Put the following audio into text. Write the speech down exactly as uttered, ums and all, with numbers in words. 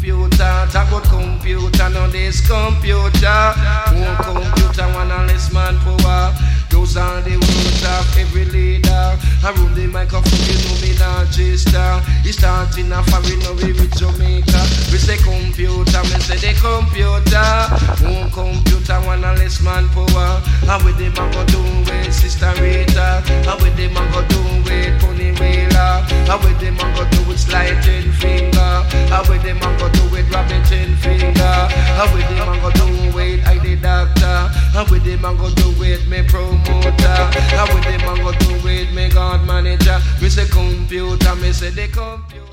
computer. Talk about computer, now this computer. One computer, one less man power. Those are the words of every leader. I rule the microphone, you know me not just uh. He starting a foreign, now we with Jamaica. We say computer, me say the computer. One computer, one less man power. How with them I go do with Sister Rita? How with them I go do with Pony Wheeler? How with them I go do with Sly Ten Finger? How with them I go do with Rabbit Ten Finger? How with them I go do with I the Doctor? How with them I go do with me promoter? How with them I go do with me God manager? Me say computer, me say the computer.